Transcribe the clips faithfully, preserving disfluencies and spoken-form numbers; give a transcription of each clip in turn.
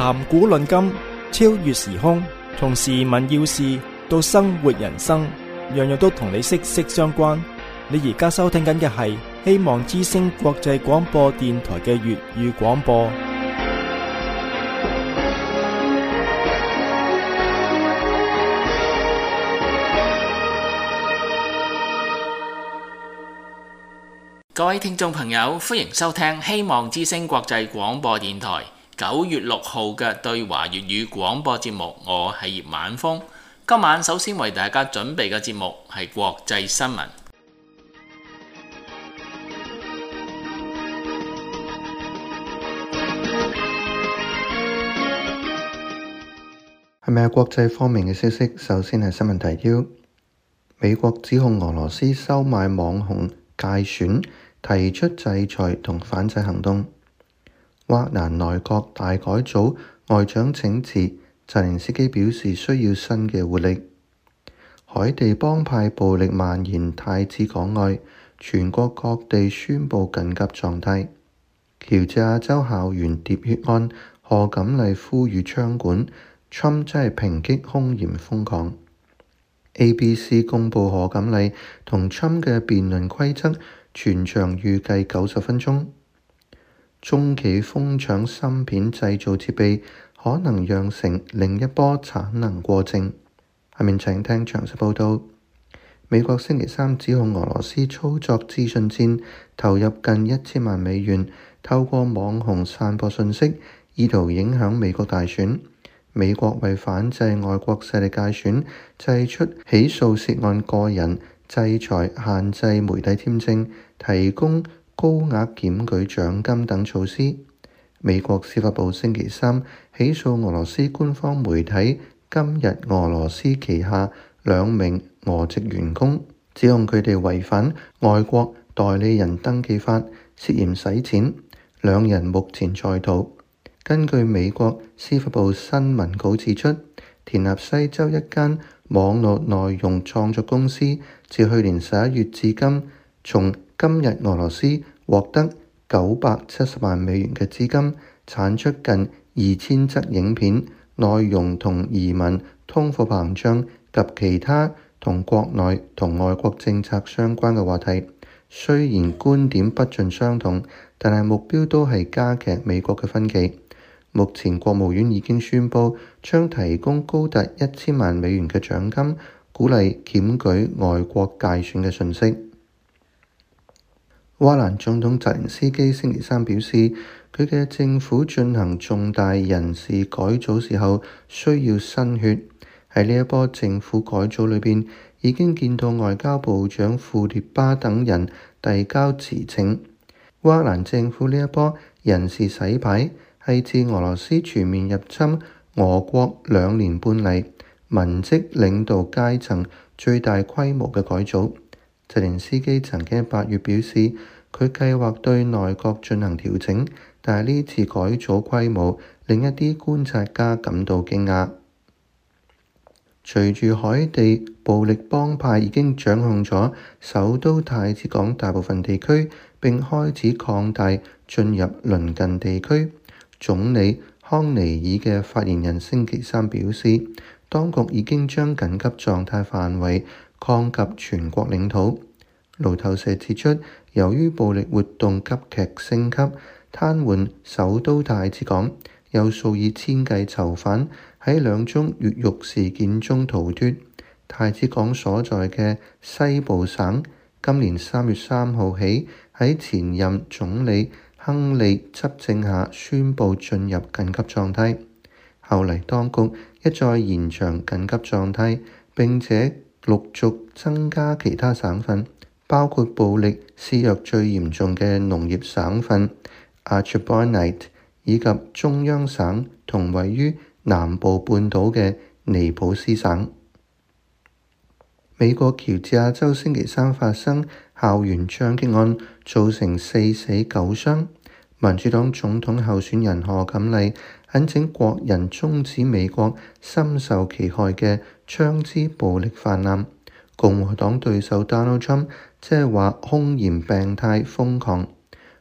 談古論今，超越時空，從時聞要事到生活人生，樣樣都同你息息相關。你而家收聽緊嘅係希望之聲國際廣播電台嘅粵語廣播。 各位聽眾朋友，歡迎收聽希望之聲國際廣播電台九月六號嘅對華粵語廣播節目。我係葉晚風。今晚首先為大家準備嘅節目係國際新聞。 係咪係國際方面嘅消息？首先係新聞提要：美國指控俄羅斯收買網紅介選，提出制裁同反制行動。烏克蘭內閣大改組，外長請辭，澤連斯基表示需要新嘅活力。海地幫派暴力蔓延太子港外，全國各地宣布緊急狀態。喬治亞州校園喋血案，賀錦麗呼籲槍管，Trump 真係抨擊兇嫌瘋狂。A B C 公佈賀錦麗同 Trump 嘅辯論規則，全場預計九十分鐘。中企瘋搶芯片製造設備，可能釀成另一波產能過剩。下面請聽詳細報道。美國星期三指控俄羅斯操作資訊戰，投入近一千萬美元，透過網紅散播信息，意圖影響美國大選。美國為反制外國勢力介選，祭出起訴涉案個人、制裁、限制媒體簽證、提供高額檢舉獎金等措施。美國司法部星期三起訴俄羅斯官方媒體今日俄羅斯旗下兩名俄籍員工，指控佢哋違反外國代理人登記法，涉嫌洗錢。兩人目前在逃。根據美國司法部新聞稿指出，田納西州一間網絡內容創作公司自去年十一月至今，從今日俄羅斯獲得九百七十萬美元嘅資金，產出近二千則影片，內容同移民、通貨膨脹及其他同國內同外國政策相關嘅話題。雖然觀點不盡相同，但係目標都係加劇美國嘅分歧。目前國務院已經宣布將提供高達一千萬美元嘅獎金，鼓勵檢舉外國介選嘅信息。烏克蘭總統澤連斯基星期三表示，佢嘅政府進行重大人事改組時候需要新血。喺呢一波政府改組裏邊，已經見到外交部長庫列巴等人遞交辭呈。烏克蘭政府呢一波人事洗牌，係自俄羅斯全面入侵俄國兩年半嚟，文職領導階層最大規模嘅改組。澤連斯基曾經喺八月表示，佢計劃對內閣進行調整，但係呢次改組規模令一啲觀察家感到驚訝。隨住海地暴力幫派已經掌控咗首都太子港大部分地區，並開始擴大進入鄰近地區。總理康尼爾嘅發言人星期三表示，當局已經將緊急狀態範圍擴及全國領土。路透社指出，由於暴力活動急劇升級，癱瘓首都太子港，有數以千計囚犯喺兩宗越獄事件中逃脫。太子港所在嘅西部省今年三月三號起喺前任總理亨利執政下宣布進入緊急狀態，後嚟當局一再延長緊急狀態，並且陸續增加其他省份，包括暴力肆虐最嚴重嘅農業省份 Archibonite 以及中央省同位於南部半島嘅尼普斯省。美國喬治亞州星期三發生校園槍擊案，造成四死九傷。民主黨總統候選人賀錦麗懇請國人終止美國深受其害嘅槍支暴力泛濫。共和黨對手 Donald Trump 即係話兇嫌病態瘋狂。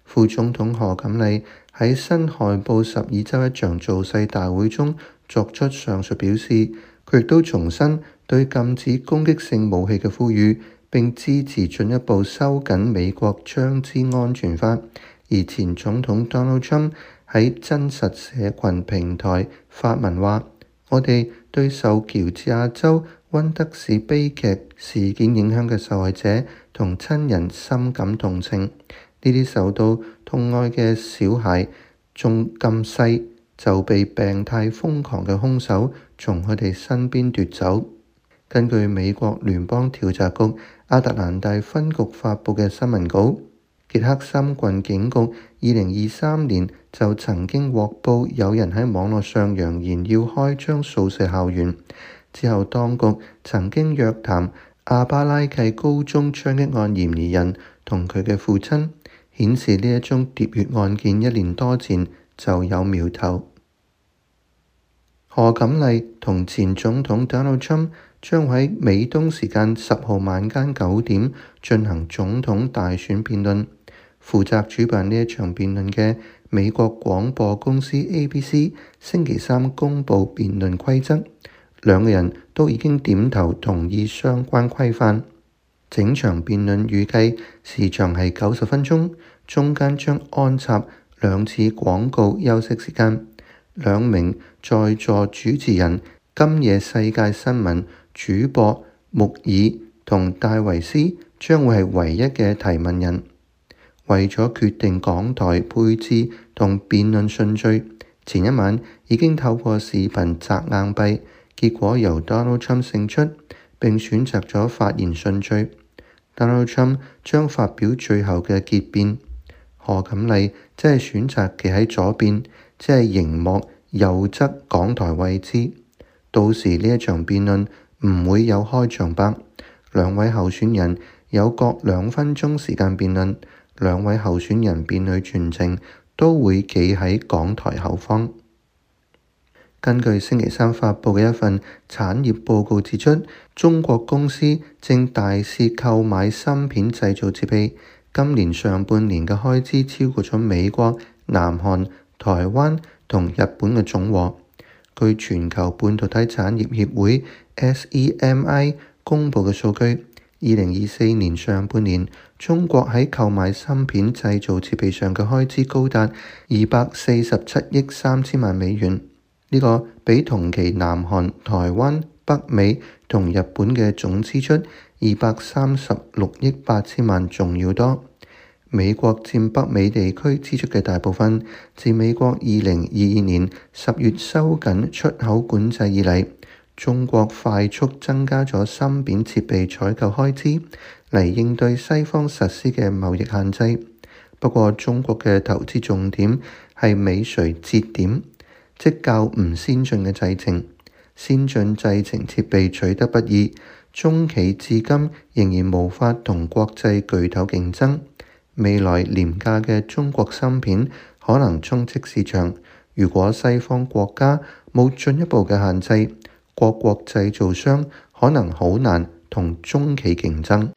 副總統賀錦麗喺辛亥堡十二州一場造勢大會中作出上述表示，佢亦都重申對禁止攻擊性武器嘅呼籲，並支持進一步收緊美國槍支安全法。而前總統 Donald Trump 喺真實社群平台發文話：我哋對受喬治亞州溫德市悲劇事件影響嘅受害者同親人深感同情。呢啲受到痛愛嘅小孩仲咁細就被病態瘋狂嘅兇手從佢哋身邊奪走。根據美國聯邦調查局亞特蘭大分局發布嘅新聞稿，傑克森郡警局二零二三年就曾經獲報有人喺網絡上揚言要開槍掃射校園。之後當局曾經約談阿巴拉契高中槍擊案嫌疑人同佢嘅父親，顯示呢一宗喋血案件一年多前就有苗頭。賀錦麗同前總統 Donald Trump 將喺美東時間十號晚間九點進行總統大選辯論。負責主辦呢一場辯論嘅美國廣播公司 A B C 星期三公佈辯論規則，兩個人都已經點頭同意相關規範。整場辯論預計時長係九十分鐘，中間將安插兩次廣告休息時間。兩名在座主持人今夜世界新聞主播穆爾同戴維斯將會係唯一嘅提問人。為咗決定講台配置同辯論順序，前一晚已經透過視頻擲硬幣，結果由 Donald Trump 勝出，並選擇咗發言順序。Donald Trump 將發表最後嘅結辯，賀錦麗即係選擇企喺左邊，即係熒幕右側講台位置。到時呢一場辯論唔會有開場白，兩位候選人有各兩分鐘時間辯論。兩位候選人辯論全程都會企喺講台後方。根據星期三發布嘅一份產業報告指出，中國公司正大肆購買芯片製造設備，今年上半年嘅開支超過咗美國、南韓、台灣同日本嘅總和。據全球半導體產業協會 S E M I 公佈嘅數據，二零二四年上半年，中國喺購買芯片製造設備上嘅開支高達二百四十七億三千萬美元，呢、這個比同期南韓、台灣、北美同日本嘅總支出二百三十六億八千萬仲要多。美國佔北美地區支出嘅大部分，自美國二零二二年十月收緊出口管制以嚟，中國快速增加咗芯片設備採購開支嚟應對西方實施嘅貿易限制。不過中國嘅投資重點係尾隨節點，即較唔先進嘅製程。先進製程設備取得不易，中企至今仍然無法同國際巨頭競爭。未來廉價嘅中國芯片可能充斥市場，如果西方國家冇進一步嘅限制，各國製造商可能好難同中企競爭。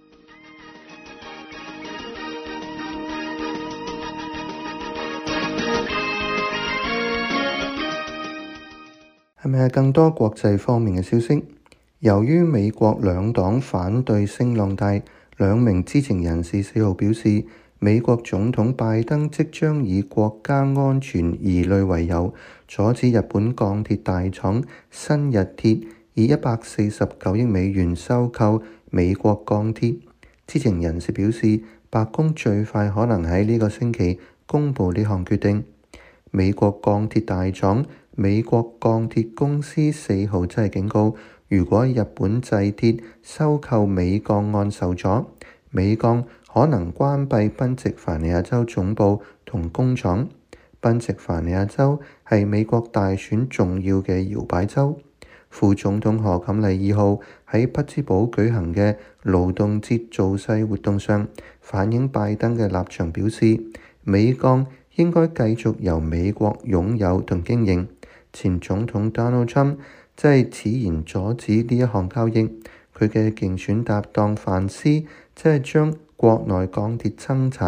係咪有更多國際方面嘅消息？由於美國兩黨反對聲浪大，兩名知情人士四號表示，美國總統拜登即將以國家安全疑慮為由，阻止日本鋼鐵大廠新日鐵以一百四十九億美元收購美國鋼鐵。知情人士表示，白宮最快可能喺呢個星期公佈呢項決定。美國鋼鐵大廠美國鋼鐵公司四號即係警告，如果日本製鐵收購美鋼案受阻，美鋼可能關閉賓夕凡尼亞州總部同工廠。賓夕凡尼亞州係美國大選重要嘅搖擺州。副總統賀錦麗二號喺匹茲堡舉行嘅勞動節造勢活動上，反映拜登嘅立場，表示美鋼應該繼續由美國擁有同經營。前總統 Donald Trump 即係此言阻止呢一項交易。佢嘅競選搭檔范斯即係將國內鋼鐵生產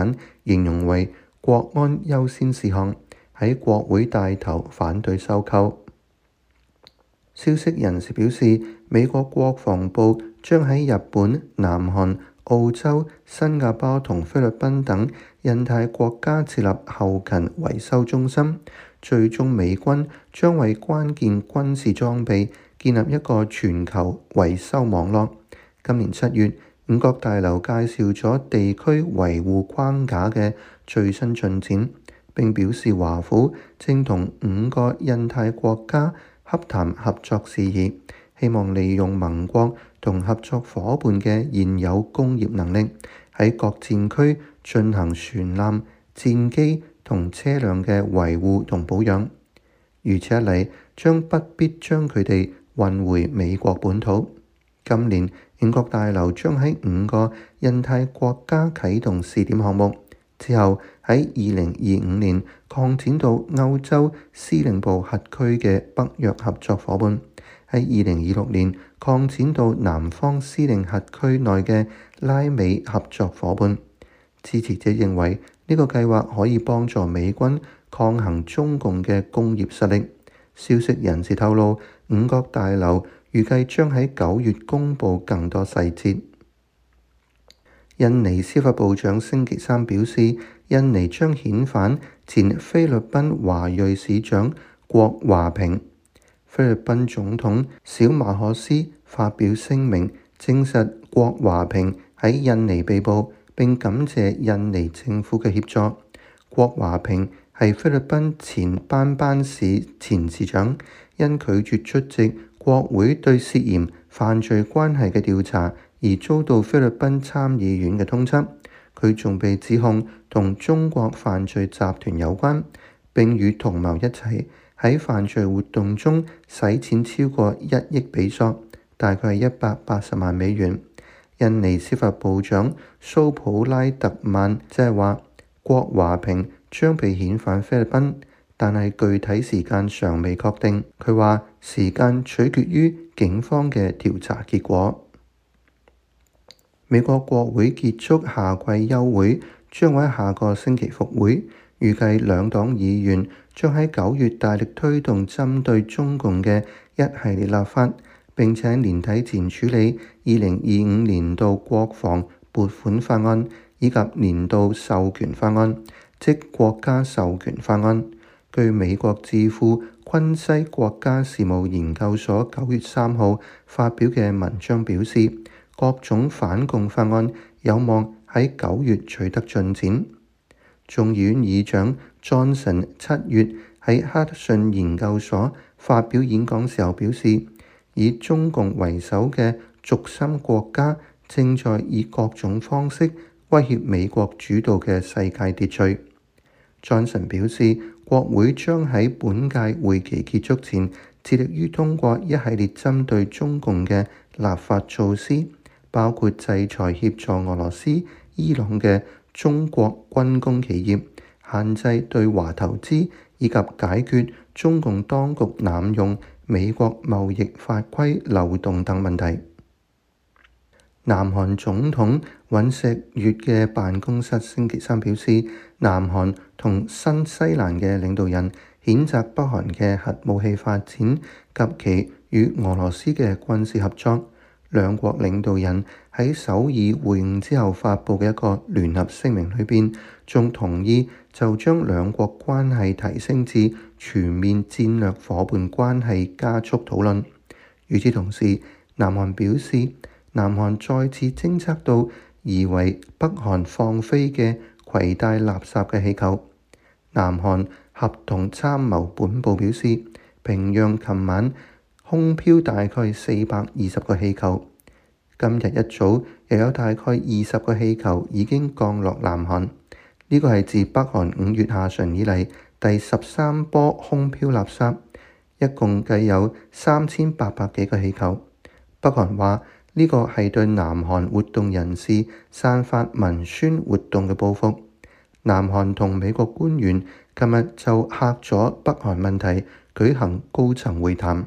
形容為國安優先事項，喺國會帶頭反對收購。消息人士表示，美國國防部將喺日本、南韓、澳洲、新加坡同菲律賓等印太國家設立後勤維修中心，最終美軍將為關鍵軍事裝備建立一個全球維修網絡。今年七月，五角大樓介紹咗地區維護框架嘅最新進展，並表示華府正同五個印太國家洽談合作事宜，希望利用盟國同合作夥伴嘅現有工業能力，喺各戰區進行船艦、戰機同車輛嘅維護同保養。如此一嚟，將不必將佢哋運回美國本土。今年，五角大樓將喺五個印太國家啟動試點項目，之後喺二零二五年擴展到歐洲司令部轄區嘅北約合作夥伴，喺二零二六年擴展到南方司令轄區內嘅拉美合作夥伴。支持者認為呢個計劃可以幫助美軍抗衡中共嘅工業實力。消息人士透露，五角大樓預計將喺九月公佈更多細節。印尼司法部長星期三表示，印尼將遣返前菲律賓華裔市長郭華平。菲律賓總統小馬可斯發表聲明，證實郭華平喺印尼被捕，並感謝印尼政府嘅協助。郭華平係菲律賓前班班市前市長，因拒絕出席國會對涉嫌犯罪關係嘅調查而遭到菲律賓參議院嘅通緝。佢仲被指控同中國犯罪集團有關，並與同謀一齊喺犯罪活動中洗錢超過一億比索，大概係一百八十萬美元。印尼司法部長蘇普拉特曼即係話，郭華平將被遣返菲律賓，但係具體時間尚未確定。佢話時間取決於警方嘅調查結果。美國國會結束夏季休會，將會喺下個星期復會。預計兩黨議員將喺九月大力推動針對中共嘅一系列立法，並且喺年底前處理二零二五年度國防撥款法案以及年度授權法案，即國家授權法案。據美國智庫昆西國家事務研究所九月三號發表嘅文章表示，各種反共法案有望喺九月取得進展。眾議院議長 Johnson 七月喺哈德遜研究所發表演講時候表示，以中共為首嘅軸心國家正在以各種方式威脅美國主導嘅世界秩序。Johnson 表示，國會將喺本屆會期結束前致力於通過一系列針對中共嘅立法措施，包括制裁協助俄羅斯、伊朗嘅中國軍工企業，限制對華投資，以及解決中共當局濫用美國貿易法規漏洞等問題。南韓總統尹錫悅嘅辦公室星期三表示，南韓同新西蘭嘅領導人譴責北韓嘅核武器發展及其與俄羅斯嘅軍事合作。兩國領導人喺首爾會晤之後發布嘅一個聯合聲明裏邊，仲同意就將兩國關係提升至全面戰略夥伴關係加速討論。與此同時，南韓表示，南韓再次偵測到疑為北韓放飛嘅攜帶垃圾嘅氣球。南韓合同參謀本部表示，平壤琴晚空飄大概四百二十個氣球，今日一早又有大概二十個氣球已經降落南韓。呢個係自北韓五月下旬以嚟第十三波空飄垃圾，一共計有三千八百幾個氣球。北韓話呢個係對南韓活動人士散發文宣活動嘅報復。南韓同美國官員今日就嚇咗北韓問題舉行高層會談。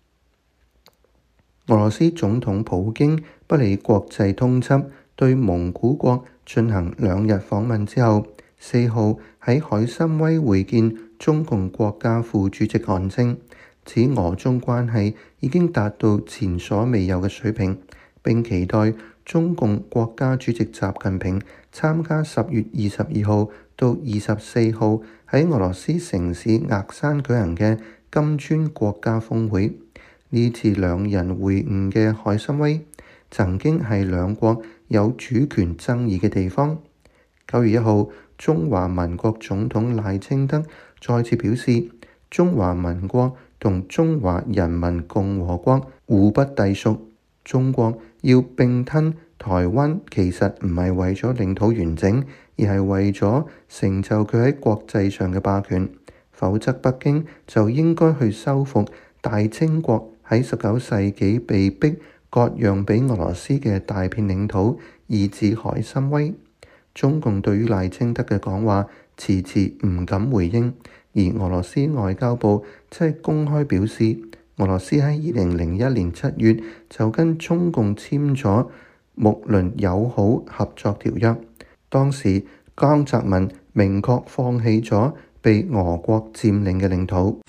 俄羅斯總統普京不理國際通緝，對蒙古國進行兩日訪問之後， 四號喺海參崴會見中共國家副主席韓正，指俄中關係已經達到前所未有嘅水平，並期待中共國家主席習近平參加十月二十二號到二十四號喺俄羅斯城市額山舉行嘅金磚國家峰會。呢次兩人會晤嘅海參崴曾經係兩國有主權爭議嘅地方。九月一號，中華民國總統賴清德再次表示，中華民國同中華人民共和國互不隸屬，中國要併吞台灣其實唔係為咗領土完整，而係為咗成就佢喺國際上嘅霸權，否則北京就應該去收復大清國喺十九世紀被逼割讓俾俄羅斯嘅大片領土，以至海參崴。中共對於賴清德嘅講話遲遲唔敢回應，而俄羅斯外交部即係公開表示，俄羅斯喺二零零一年七月就跟中共簽咗睦鄰友好合作條約，當時江澤民明確放棄咗被俄國佔領嘅領土。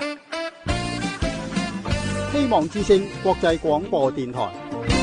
希望之聲國際廣播電台。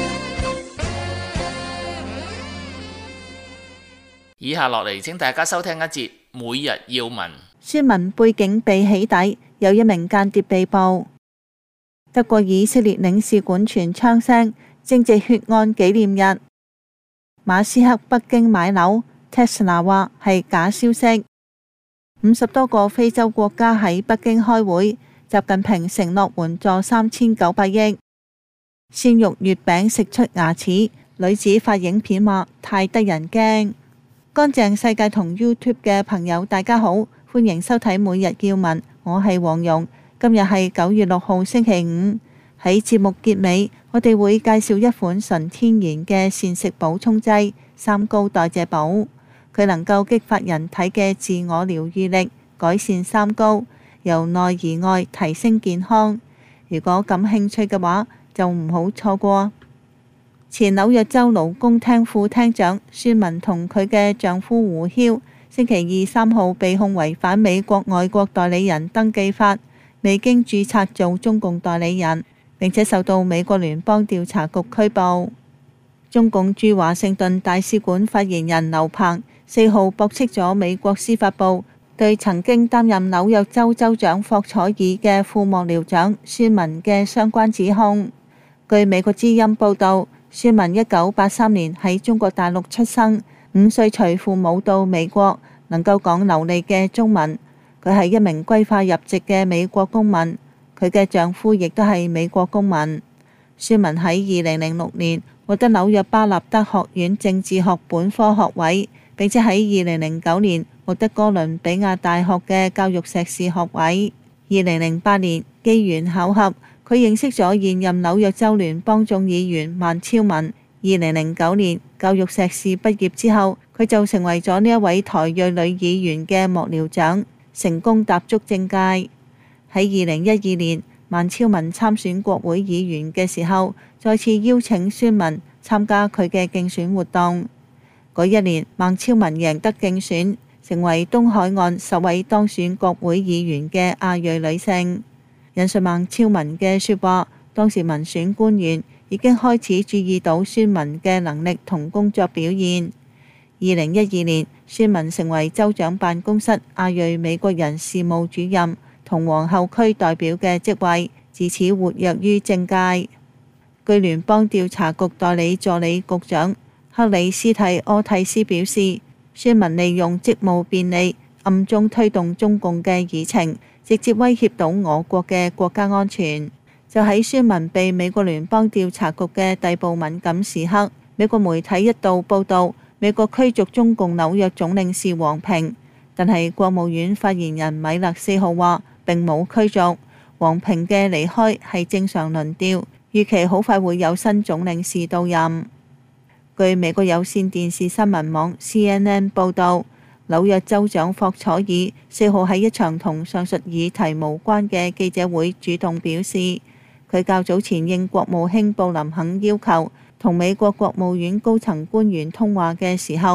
以下落嚟，請大家收聽一節每日要聞。 宣文背景被起底，有一名間諜被捕。德國以色列領事館傳槍聲，正值血案紀念日。馬斯克北京買樓，Tesla 話係假消息。五十多個非洲國家喺北京開會，習近平承諾援助三千九百億。鮮肉月餅食出牙齒，女子發影片話太得人驚。乾淨世界同 YouTube 嘅朋友大家好，歡迎收睇每日要聞，我係黃蓉。今日係九月六號星期五。喺節目結尾，我哋會介紹一款純天然嘅膳食補充劑三高代謝寶，佢能夠激發人體嘅自我療愈力，改善三高，由內而外提升健康。如果感興趣嘅話，就唔好錯過。前紐約州勞工廳副廳長孫文同佢嘅丈夫胡曉，星期二三號被控違反美國外國代理人登記法，未經註冊做中共代理人，並且受到美國聯邦調查局拘捕。中共駐華盛頓大使館發言人劉鵬四號駁斥咗美國司法部對曾經擔任紐約州州長霍楚爾嘅副幕僚長孫文嘅相關指控。據美國之音報道，孫文一九八三年喺中國大陸出生，五歲隨父母到美國，能夠講流利嘅中文。佢係一名歸化入籍嘅美國公民，佢嘅丈夫亦都係美國公民。孫文喺二零零六年獲得紐約巴納德學院政治學本科學位，並且喺二零零九年獲得哥倫比亞大學嘅教育碩士學位。二零零八年機緣巧合，佢認識咗現任紐約州聯邦眾議員萬超文。二零零九年教育碩士畢業之後，佢就成為咗呢一位台裔女議員嘅幕僚長，成功踏足政界。喺二零一二年，萬超文參選國會議員嘅時候，再次邀請孫文參加佢嘅競選活動。嗰一年，萬超文贏得競選，成為東海岸首位當選國會議員嘅亞裔女性。引述萬超文嘅說話，當時民選官員已經開始注意到孫文嘅能力同工作表現。二零一二年，孫文成為州長辦公室亞裔美國人事務主任同皇后區代表嘅職位，自此活躍於政界。據聯邦調查局代理助理局長克里斯蒂柯蒂斯表示，孫文利用職務便利，暗中推動中共嘅議程，直接威脅到我國嘅國家安全。就喺孫文被美國聯邦調查局嘅逮捕敏感時刻，美國媒體一度報道美國驅逐中共紐約總領事王平，但係國務院發言人米勒四號話並冇驅逐，王平嘅離開係正常輪調，預期好快會有新總領事到任。據美國有線電視新聞網 C N N 報道，紐約州長霍楚爾四號喺一場同上述議題無關嘅記者會主動表示，佢較早前應國務卿布林肯要求同美國國務院高層官員通話嘅時候，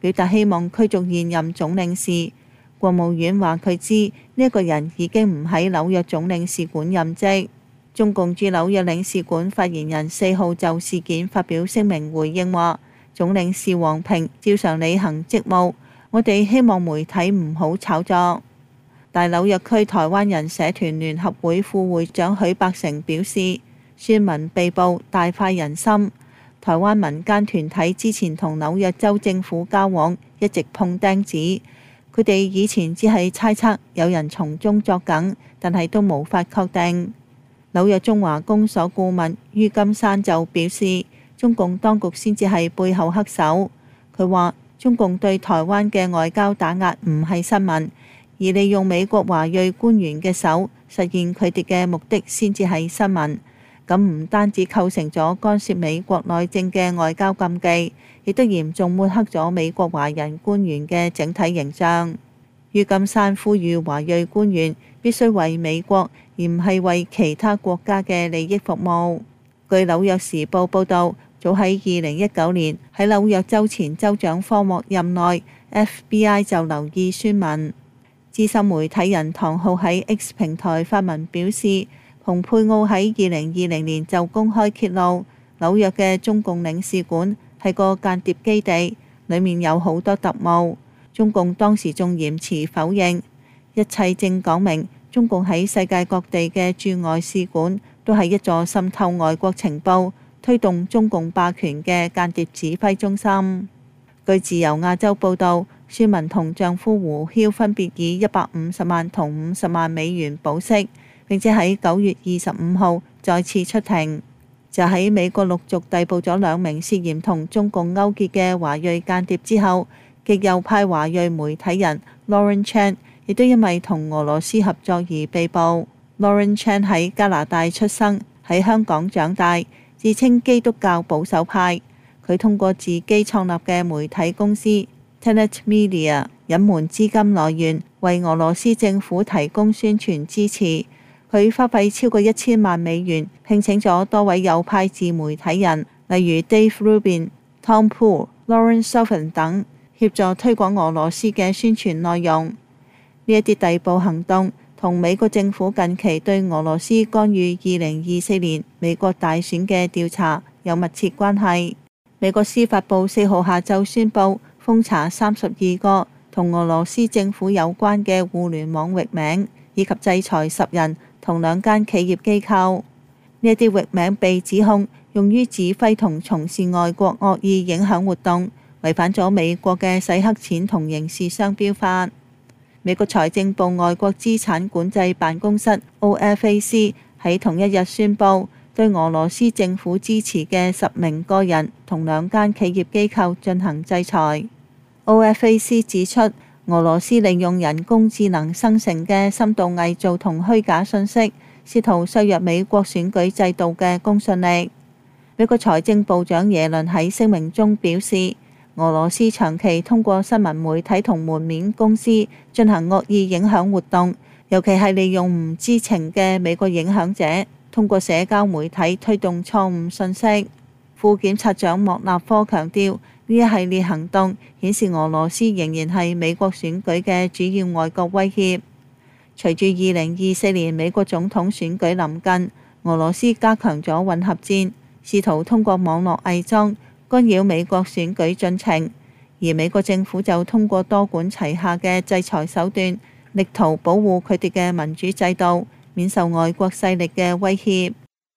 表達希望驅逐現任總領事。國務院話佢知呢一個人已經唔喺紐約總領事館任職。中共駐紐約領事館發言人四號就事件發表聲明回應話，總領事王平照常履行職務，我哋希望媒體唔好炒作。大紐約區台灣人社團聯合會副會長許伯成表示，孫文被捕大快人心。台灣民間團體之前同紐約州政府交往，一直碰釘子。佢哋以前只係猜測有人從中作梗，但係都無法確定。紐約中華公所顧問于金山就表示，中共當局先至係背後黑手。佢話中共對台灣嘅外交打壓唔係新聞，而利用美國華裔官員嘅手實現佢哋嘅目的先至係新聞。咁唔單止構成咗干涉美國內政嘅外交禁忌，亦都嚴重抹黑咗美國華人官員嘅整體形象。于金山呼籲華裔官員必須為美國而唔係為其他國家嘅利益服務。據紐約時報報導，早喺二零一九年喺紐約州前州長科莫任內 ，F B I 就留意孫文。資深媒體人唐浩喺 X 平台發文表示，蓬佩奧喺二零二零年就公開揭露紐約嘅中共領事館係個間諜基地，裡面有好多特務。中共當時仲嚴詞否認，一切正講明中共喺世界各地嘅駐外使館都係一座滲透外國情報、推動中共霸權嘅間諜指揮中心。據自由亞洲報導，孫文同丈夫胡曉分別以一百五十萬同五十萬美元保釋，並且喺九月二十五號再次出庭。就喺美國陸續逮捕咗兩名涉嫌同中共勾結嘅華裔間諜之後，極右派華裔媒體人 Lauren Chan 亦都因為同俄羅斯合作而被捕。Lauren Chan 喺加拿大出生，喺香港長大，自稱基督教保守派。佢通過自己創立嘅媒體公司 Tenet Media 隱瞞資金來源，為俄羅斯政府提供宣傳支持。佢花費超過一千萬美元，聘請咗多位右派自媒體人，例如 Dave Rubin、Tom Pool、Lauren Southern 等，協助推廣俄羅斯嘅宣傳內容。呢一啲逮捕行動同美國政府近期對俄羅斯干預二零二四年美國大選嘅調查有密切關係。美國司法部四號下晝宣布封查三十二個同俄羅斯政府有關嘅互聯網域名，以及制裁十人同兩間企業機構。呢一啲域名被指控用於指揮同從事外國惡意影響活動，違反咗美國嘅洗黑錢同刑事商標法。美國財政部外國資產管制辦公室 O F A C 喺同一日宣布，對俄羅斯政府支持嘅十名個人同兩間企業機構進行制裁。O F A C 指出，俄羅斯利用人工智能生成嘅深度偽造同虛假信息，試圖削弱美國選舉制度嘅公信力。美國財政部長耶倫喺聲明中表示，俄羅斯長期通過新聞媒體同門面公司進行惡意影響活動，尤其係利用唔知情嘅美國影響者，通過社交媒體推動錯誤信息。副檢察長莫納科強調，呢一系列行動顯示俄羅斯仍然係美國選舉嘅主要外國威脅。隨住二零二四年美國總統選舉臨近，俄羅斯加強咗混合戰，試圖通過網絡偽裝干擾美國選舉進程，而美國政府就通過多管齊下嘅制裁手段，力圖保護佢哋嘅民主制度免受外國勢力嘅威脅。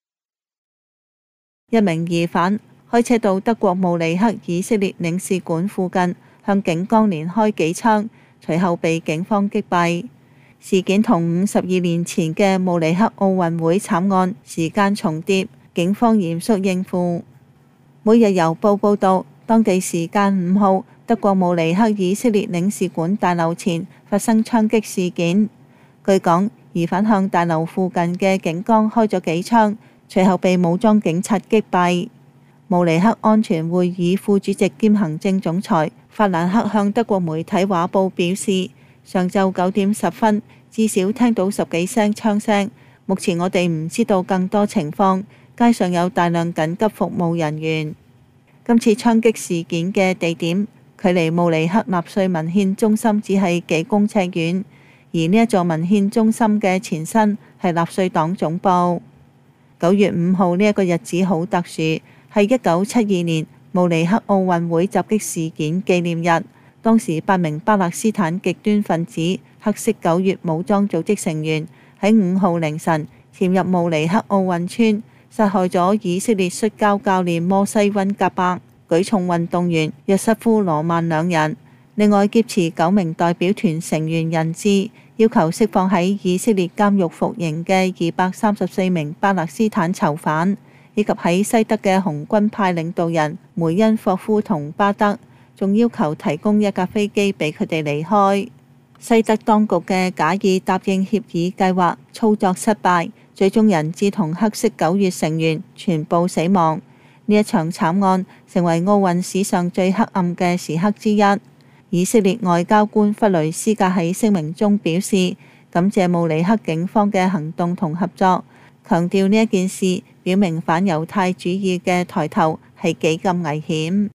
一名疑犯開車到德國慕尼黑以色列領事館附近，向警方連開幾槍，隨後被警方擊斃。事件同五十二年前嘅慕尼黑奧運會慘案時間重疊，警方嚴肅應付。每日郵報報導，當地時間五號，德國慕尼黑以色列領事館大樓前發生槍擊事件。據講，疑犯向大樓附近嘅警崗開咗幾槍，隨後被武裝警察擊斃。慕尼黑安全會議副主席兼行政總裁法蘭克向德國媒體畫報表示，上晝九點十分，至少聽到十幾聲槍聲。目前我哋唔知道更多情況。街上有大量緊急服務人員。今次槍擊事件嘅地點距離慕尼黑納粹文獻中心只係幾公尺遠，而呢一座文獻中心嘅前身係納粹黨總部。九月五號呢一個日子好特殊，係一九七二年慕尼黑奧運會襲擊事件紀念日。當時八名巴勒斯坦極端分子黑色九月武裝組織成員喺五號凌晨潛入慕尼黑奧運村，殺害咗以色列摔跤教練摩西溫格伯、舉重運動員約瑟夫羅曼兩人，另外劫持九名代表團成員人質，要求釋放喺以色列監獄服刑嘅二百三十四名巴勒斯坦囚犯，以及喺西德嘅紅軍派領導人梅恩霍夫同巴德，仲要求提供一架飛機俾佢哋離開。西德當局嘅假意答應協議計劃操作失敗，最終人質同黑色九月成員全部死亡。呢一場慘案成為奧運史上最黑暗嘅時刻之一。以色列外交官弗雷斯格喺聲明中表示，感謝慕尼黑警方嘅行動同合作，強調呢一件事表明反猶太主義嘅抬頭係幾咁危險。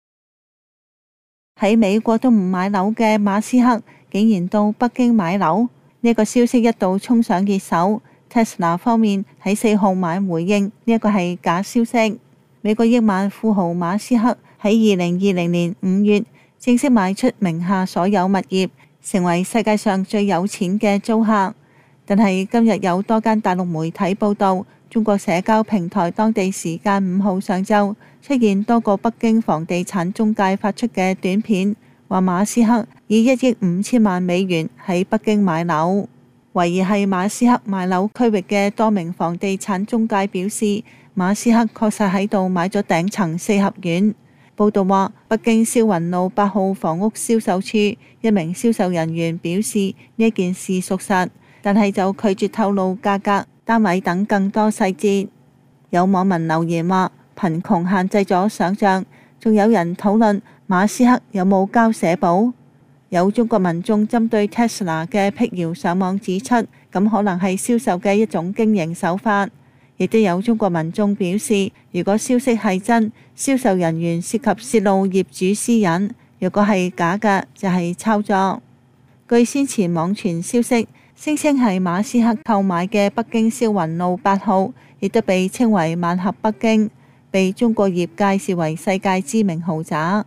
喺美國都唔買樓嘅馬斯克竟然到北京買樓，呢個消息一度衝上熱搜。Tesla 方面喺四號晚回應呢一個係假消息。美國億萬富豪馬斯克喺二零二零年五月正式賣出名下所有物業，成為世界上最有錢嘅租客。但係今日有多間大陸媒體報道，中國社交平台當地時間五號上晝出現多個北京房地產中介發出嘅短片，話馬斯克以一億五千萬美元喺北京買樓。懷疑係馬斯克賣樓區域嘅多名房地產中介表示，馬斯克確實喺度買咗頂層四合院。報道話，北京霄雲路八號房屋銷售處一名銷售人員表示呢件事屬實，但係就拒絕透露價格、單位等更多細節。有網民留言話，貧窮限制咗想像，仲有人討論馬斯克有冇交社保。有中國民眾針對 Tesla 嘅闢謠上網指出，咁可能係銷售嘅一種經營手法。亦都有中國民眾表示，如果消息係真，銷售人員涉及泄露業主私隱；如果係假嘅，就係炒作。據先前網傳消息，聲稱係馬斯克購買嘅北京霄雲路八號，亦都被稱為萬合北京，被中國業界視為世界知名豪宅。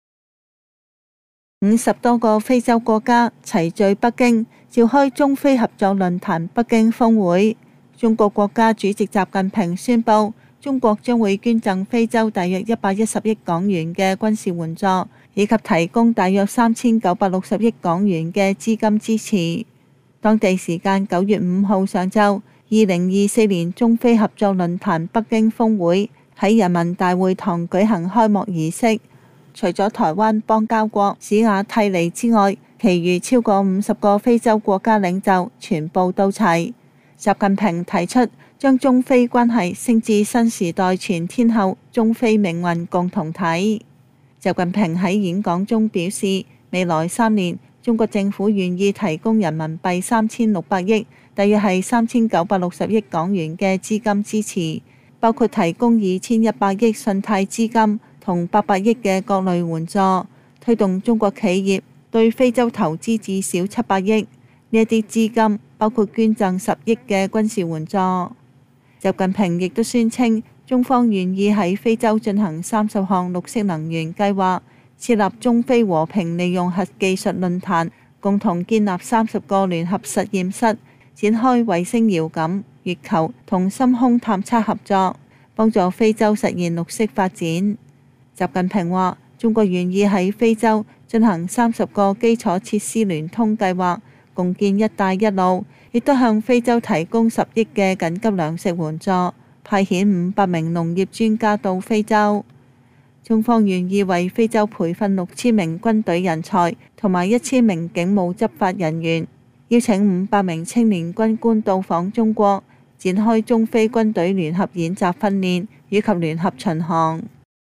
五十多個非洲國家齊聚北京，召開中非合作論壇北京峰會。中國國家主席習近平宣布，中國將會捐贈非洲大約一百一十億港元嘅軍事援助，以及提供大約三千九百六十億港元嘅資金支持。當地時間九月五號上晝，二零二四年中非合作論壇北京峰會喺人民大會堂舉行開幕儀式。除咗台灣邦交國史瓦蒂尼之外，其餘超過五十個非洲國家領袖全部到齊。習近平提出將中非關係升至新時代全天候中非命運共同體。習近平喺演講中表示，未來三年中國政府願意提供人民幣三千六百億，大約係三千九百六十億港元嘅資金支持，包括提供二千一百億信貸資金同八百億嘅各類援助，推動中國企業對非洲投資至少七百億。呢一啲資金包括捐贈十億嘅軍事援助。習近平亦都宣稱，中方願意喺非洲進行三十項綠色能源計劃，設立中非和平利用核技術論壇，共同建立三十個聯合實驗室，展開衛星遙感、月球同深空探測合作，幫助非洲實現綠色發展。習近平話，中國願意喺非洲進行三十個基礎設施聯通計劃，共建一帶一路，亦都向非洲提供十億嘅緊急糧食援助，派遣五百名農業專家到非洲。中方願意為非洲培訓六千名軍隊人才同埋一千名警務執法人員，邀請五百名青年軍官到訪中國，展開中非軍隊聯合演習訓練以及聯合巡航。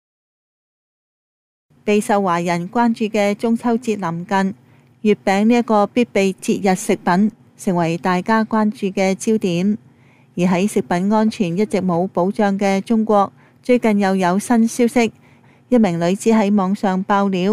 備受華人關注嘅中秋節臨近，月餅呢一個必備節日食品成為大家關注嘅焦點。而喺食品安全一直冇保障嘅中國，最近又有新消息，一名女子喺網上爆料，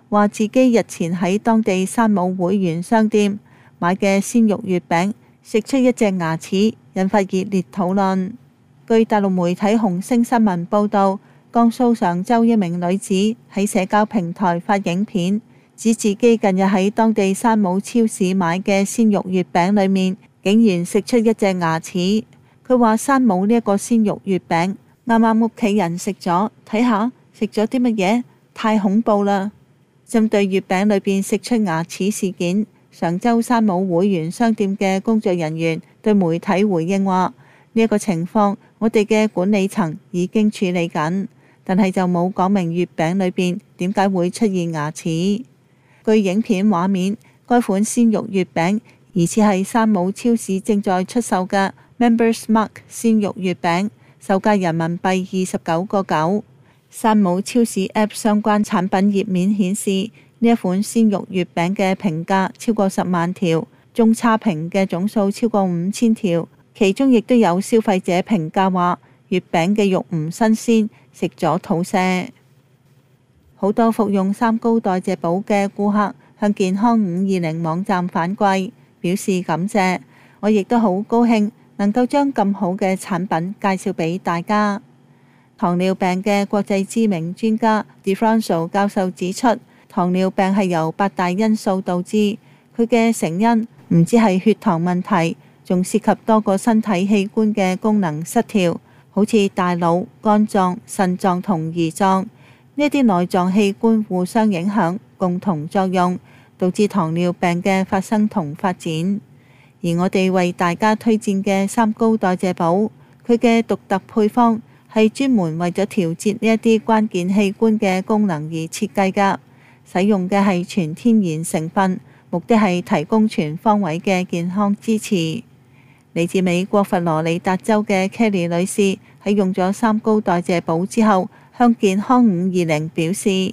話自己日前喺當地山姆會員商店買嘅鮮肉月餅食出一隻牙齒，引發熱烈討論。據大陸媒體紅星新聞報道，江蘇常州一名女子喺社交平台發影片，指自己近日喺當地山姆超市買嘅鮮肉月餅裏面，竟然食出一隻牙齒。佢話山姆呢一個鮮肉月餅，啱啱屋企人食咗，睇下食咗啲乜嘢，太恐怖啦！針對月餅裏邊食出牙齒事件，常州山姆會員商店嘅工作人員對媒體回應話：呢一個情況，我哋嘅管理層已經處理緊，但係就冇講明月餅裏邊點解會出現牙齒。據影片畫面，該款鮮肉月餅疑似係山姆超市正在出售嘅 Members Mark 鮮肉月餅，售價人民幣二十九個九。山姆超市 App 相關產品頁面顯示，呢一款鮮肉月餅嘅評價超過十萬條，中差評嘅總數超過五千條，其中亦都有消費者評價話月餅嘅肉唔新鮮，食咗肚瀉。好多服用三高代謝寶嘅顧客向健康五二零網站反饋，表示感謝。我亦都好高興能夠將咁好嘅產品介紹俾大家。糖尿病嘅國際知名專家 DeFranco 教授指出，糖尿病係由八大因素導致，佢嘅成因唔止係血糖問題，仲涉及多個身體器官嘅功能失調，好似大腦、肝臟、腎臟同胰臟。呢啲內臟器官互相影響，共同作用，導致糖尿病嘅發生同發展。而我哋為大家推薦嘅三高代謝寶，佢嘅獨特配方係專門為咗調節呢一啲關鍵器官嘅功能而設計㗎，使用嘅係全天然成分，目的係提供全方位嘅健康支持。嚟自美國佛羅里達州嘅 Kelly 女士喺用咗三高代謝寶之後，向健康五二零表示：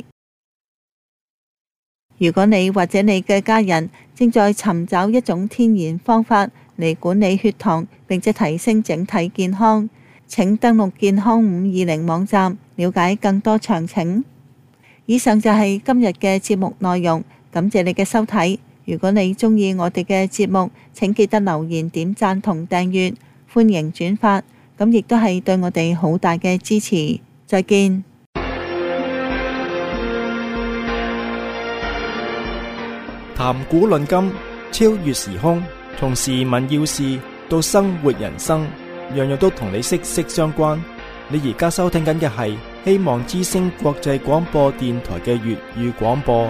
如果你或者你嘅家人正在尋找一種天然方法嚟管理血糖並且提升整體健康，請登錄健康五二零網站了解更多詳情。以上就係今日嘅節目內容，感謝你嘅收睇。如果你鍾意我哋嘅節目，請記得留言、點讚同訂閱，歡迎轉發，咁亦都係對我哋好大嘅支持。再見。 談古論今，超越時空，從時聞要事到生活人生，樣樣都同你息息相關。你而家收聽緊嘅係希望之聲國際廣播電台嘅粵語廣播。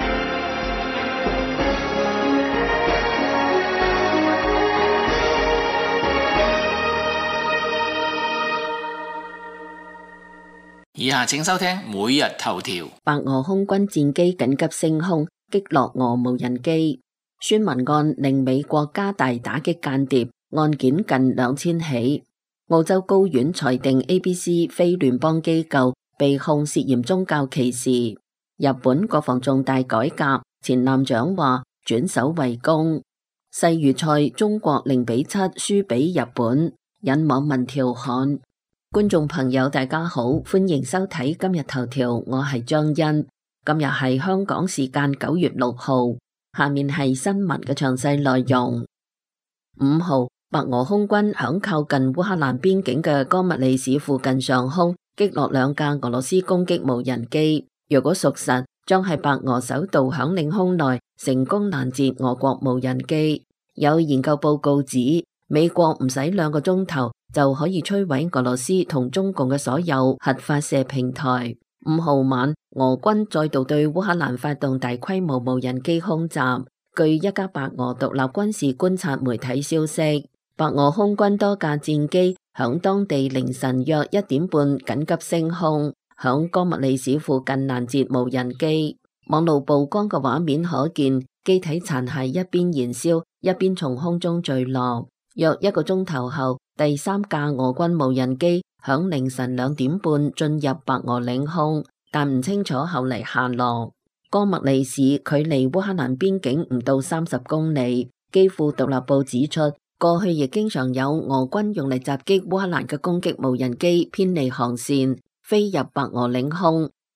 以下請收聽每日頭條。 白俄空軍戰機緊急升空，擊落俄無人機。孫文案令美國加大打擊間諜，案件近兩千起。澳洲高院裁定 A B C 非聯邦機構被控涉嫌宗教歧視。日本國防重大改革，前艦長話轉守為攻。世預賽中國零比七輸俾日本，引網民調侃。觀眾朋友大家好，歡迎收睇今日頭條，我係張欣。今日係香港時間九月六號，下面係新聞嘅詳細內容。五號，白俄空軍響靠近烏克蘭邊境嘅哥密利市附近上空擊落兩架俄羅斯攻擊無人機，若果屬實，將係白俄首度響領空內成功攔截俄國無人機。有研究報告指，美國唔使兩個鐘頭就可以摧毀俄羅斯同中共嘅所有核發射平台。五號晚，俄軍再度對烏克蘭發動大規模無人機空襲。據一家白俄獨立軍事觀察媒體消息，白俄空軍多架戰機響當地凌晨約一點半緊急升空，響哥密利市附近攔截無人機。網路曝光嘅畫面可見，機體殘骸一邊燃燒，一邊從空中墜落。約一個鐘頭後，第三架俄軍無人機響凌晨兩點半進入白俄領空，但唔清楚後嚟下落。哥密利市距離烏克蘭邊境唔到三十公里。基輔獨立報指出，過去亦經常有俄軍用嚟襲擊烏克蘭嘅攻擊無人機偏離航線，飛入白俄領空。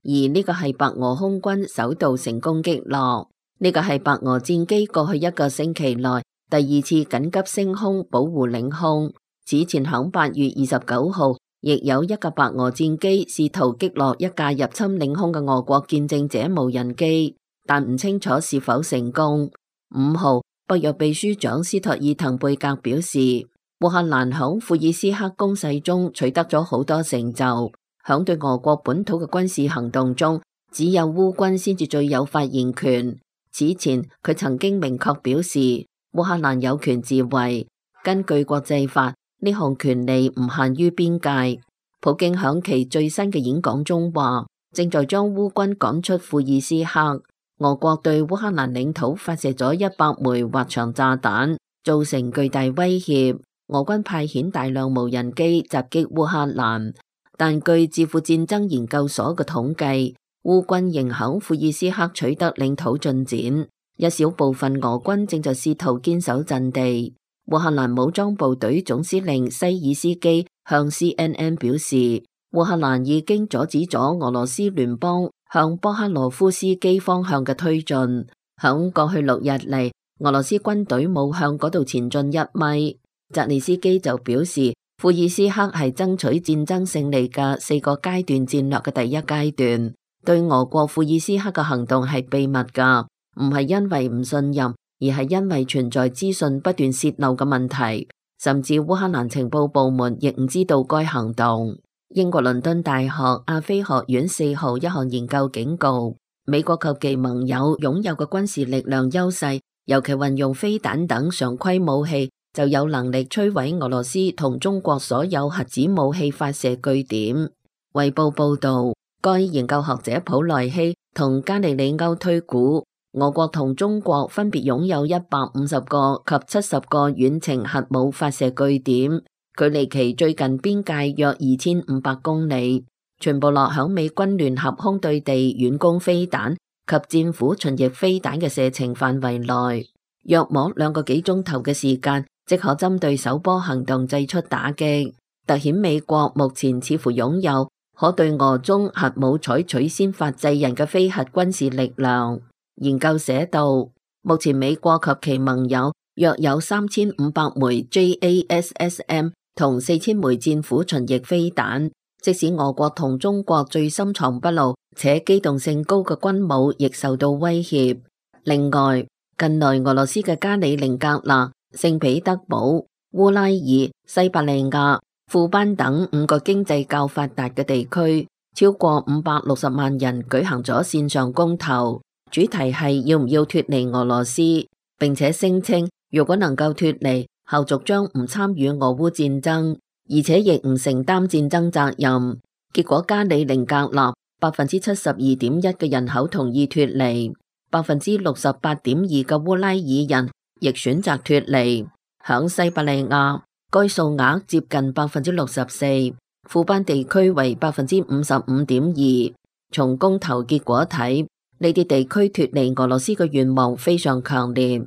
而呢個係白俄空軍首度成功擊落。呢個係白俄戰機過去一個星期內第二次緊急升空保護領空。此前響八月二十九號，亦有一架白俄戰機試圖擊落一架入侵領空嘅俄國見證者無人機，但唔清楚是否成功。五號，北約秘書長斯托爾滕貝格表示，烏克蘭響庫爾斯克攻勢中取得咗好多成就，響對俄國本土嘅軍事行動中，只有烏軍先至最有發言權。此前佢曾經明確表示，烏克蘭有權自衛，根據國際法，呢項權利唔限於邊界。普京響其最新嘅演講中話，正在將烏軍趕出庫爾斯克。俄國對烏克蘭領土發射咗一百枚滑翔炸彈，造成巨大威脅。俄軍派遣大量無人機襲擊烏克蘭，但據智庫戰爭研究所嘅統計，烏軍仍響庫爾斯克取得領土進展，一小部分俄軍正在試圖堅守陣地。烏克蘭武裝部隊總司令西爾斯基向 C N N 表示，烏克蘭已經阻止咗俄羅斯聯邦向波克羅夫斯基方向嘅推進。響過去六日嚟，俄羅斯軍隊冇向嗰度前進一米。澤連斯基就表示，庫爾斯克係爭取戰爭勝利嘅四個階段戰略嘅第一階段。對俄國庫爾斯克嘅行動係秘密噶，唔係因為唔信任，而係因為存在資訊不斷洩漏嘅問題，甚至烏克蘭情報部門亦唔知道該行動。英國倫敦大學亞非學院四號一項研究警告，美國及其盟友擁有嘅軍事力量優勢，尤其運用飛彈等常規武器，就有能力摧毀俄羅斯同中國所有核子武器發射據點。衛報報道，該研究學者普萊希同加利里歐推估，俄國同中國分別擁有一百五十個及七十個遠程核武發射據點，距離其最近邊界約二千五百公里，全部落響美軍聯合空對地遠攻飛彈及戰斧巡弋飛彈嘅射程範圍內，約莫兩個幾鐘頭嘅時間，即可針對首波行動祭出打擊，凸顯美國目前似乎擁有可對俄中核武採取先發制人嘅非核軍事力量。研究寫道，目前美國及其盟友約有三千五百枚 J A S S M 同四千枚戰斧巡弋飛彈，即使俄國同中國最深藏不露且機動性高嘅軍武亦受到威脅。另外，近來俄羅斯嘅加里寧格勒、聖彼得堡、烏拉爾、西伯利亞、庫班等五個經濟較發達嘅地區，超過五百六十萬人舉行咗線上公投，主題係要唔要脫離俄羅斯，並且聲稱如果能夠脫離，後續將唔參與俄烏戰爭，而且亦唔承擔戰爭責任。結果加里寧格勒百分之七十二點一嘅人口同意脫離，百分之六十八點二嘅烏拉爾人亦選擇脫離。響西伯利亞，該數額接近百分之六十四，庫班地區為百分之五十五點二。從公投結果睇，呢啲地區脫離俄羅斯嘅願望非常強烈。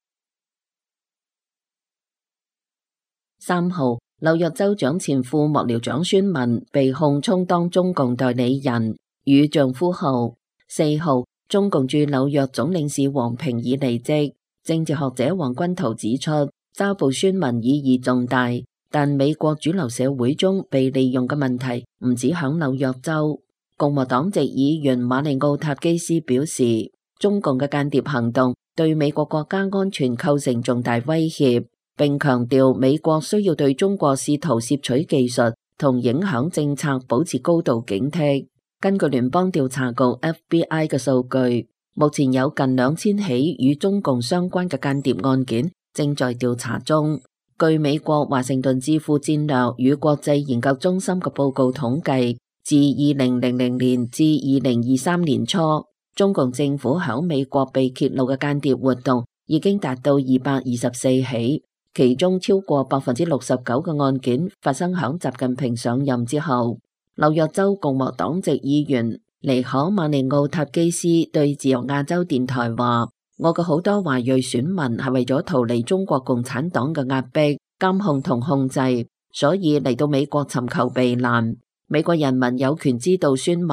三號，紐約州長前副幕僚長孫文被控充當中共代理人，與丈夫號。四號，中共駐紐約總領事王平已離職。政治學者黃君濤指出，抓捕孫文意義重大，但美國主流社會中被利用嘅問題唔止響紐約州。共和黨籍議員馬利奧塔基斯表示，中共嘅間諜行動對美國國家安全構成重大威脅，並強調美國需要對中國試圖竊取技術同影響政策保持高度警惕。根據聯邦調查局 F B I 嘅數據，目前有近兩千起與中共相關嘅間諜案件正在調查中。據美國華盛頓智庫戰略與國際研究中心嘅報告統計，自二零零零年至二零二三年初，中共政府響美國被揭露嘅間諜活動已經達到二百二十四起。其中超過百分之六十九嘅案件發生響習近平上任之後。紐約州共和黨籍議員尼可馬利奧塔基斯對自由亞洲電台話：我嘅好多華裔選民係為咗逃離中國共產黨嘅壓迫、監控同控制，所以嚟到美國尋求避難。美國人民有權知道孫文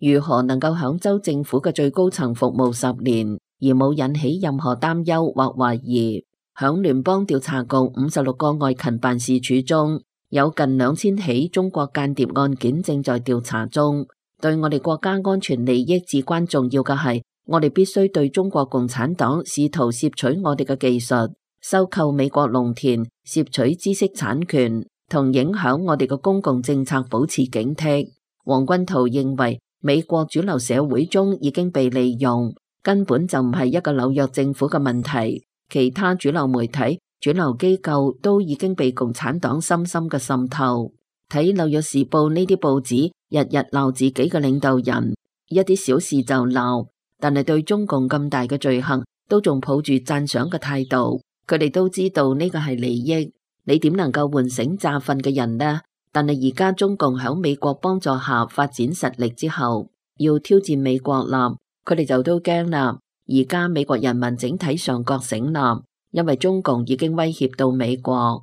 如何能夠響州政府嘅最高層服務十年，而冇引起任何擔憂或懷疑？響聯邦調查局五十六個外勤辦事處中，有近兩千起中國間諜案件正在調查中。對我哋國家安全利益至關重要嘅係，我哋必須對中國共產黨試圖攝取我哋嘅技術、收購美國農田、攝取知識產權同影響我哋嘅公共政策保持警惕。黃軍濤認為，美國主流社會中已經被利用，根本就唔係一個紐約政府嘅問題。其他主流媒體、主流機構都已經被共產黨深深嘅滲透。睇紐約時報呢啲報紙，日日鬧自己嘅領導人，一啲小事就鬧，但係對中共咁大嘅罪行，都仲抱住讚賞嘅態度。佢哋都知道呢個係利益，你點能夠喚醒詐瞓嘅人呢？但係而家中共響美國幫助下發展實力之後，要挑戰美國啦，佢哋就都驚啦。而家美國人民整體上覺醒啦，因為中共已經威脅到美國。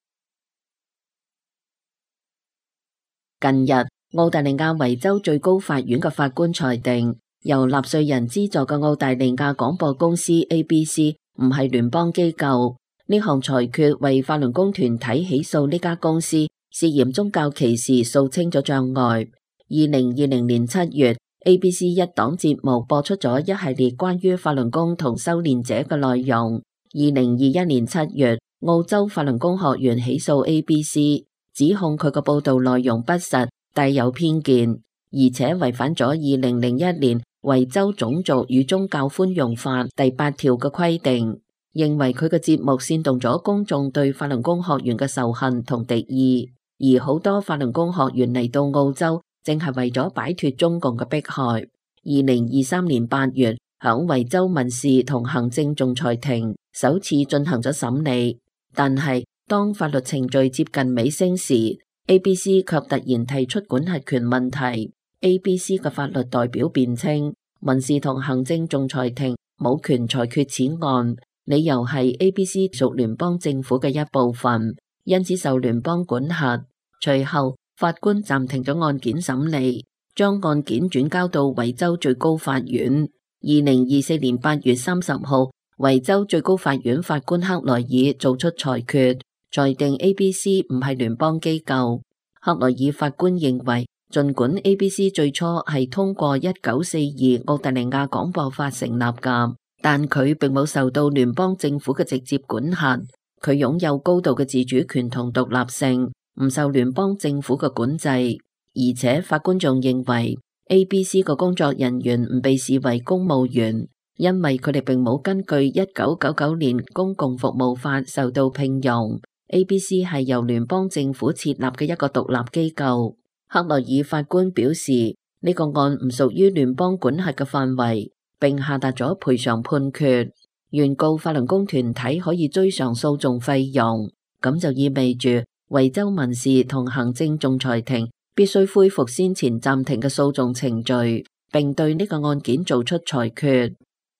近日，澳大利亞維州最高法院嘅法官裁定，由納稅人資助嘅澳大利亞廣播公司 A B C 唔係聯邦機構。呢項裁決為法輪功團體起訴呢家公司涉嫌宗教歧視掃清咗障礙。二零二零年七月，A B C 一檔節目播出咗一系列關於法輪功同修煉者嘅內容。二零二一年七月，澳洲法輪功學院起訴 A B C， 指控佢嘅報道內容不實、帶有偏見，而且違反咗二零零一年維州種族與宗教寬容法第八條嘅規定，認為佢嘅節目煽動咗公眾對法輪功學院嘅仇恨同敵意。而好多法輪功學員嚟到澳洲，正係為咗擺脫中共嘅迫害。二零二三年八月，響維州民事同行政仲裁庭首次進行咗審理，但係當法律程序接近尾聲時， A B C 卻突然提出管轄權問題。A B C 嘅法律代表辯稱，民事同行政仲裁庭冇權裁決此案，理由係 A B C 屬聯邦政府嘅一部分，因此受聯邦管轄。隨後，法官暫停咗案件審理，將案件轉交到維州最高法院。二零二四年八月三十號，維州最高法院法官克萊爾做出裁決，裁定 A B C 唔係聯邦機構。克萊爾法官認為，儘管 A B C 最初係通過一九四二澳大利亞廣播法成立㗎，但佢並冇受到聯邦政府嘅直接管轄，佢擁有高度嘅自主權同獨立性，唔受聯邦政府嘅管制。而且法官仲認為 A B C 嘅工作人員唔被視為公務員，因為佢哋並冇根據一九九九年公共服務法受到聘用。A B C 係由聯邦政府設立嘅一個獨立機構。克萊爾法官表示，呢個案唔屬於聯邦管轄嘅範圍，並下達咗賠償判決。原告法輪功團體可以追償訴訟費用，咁就意味住維州民事同行政仲裁庭必須恢復先前暫停嘅訴訟程序，並對呢個案件做出裁決。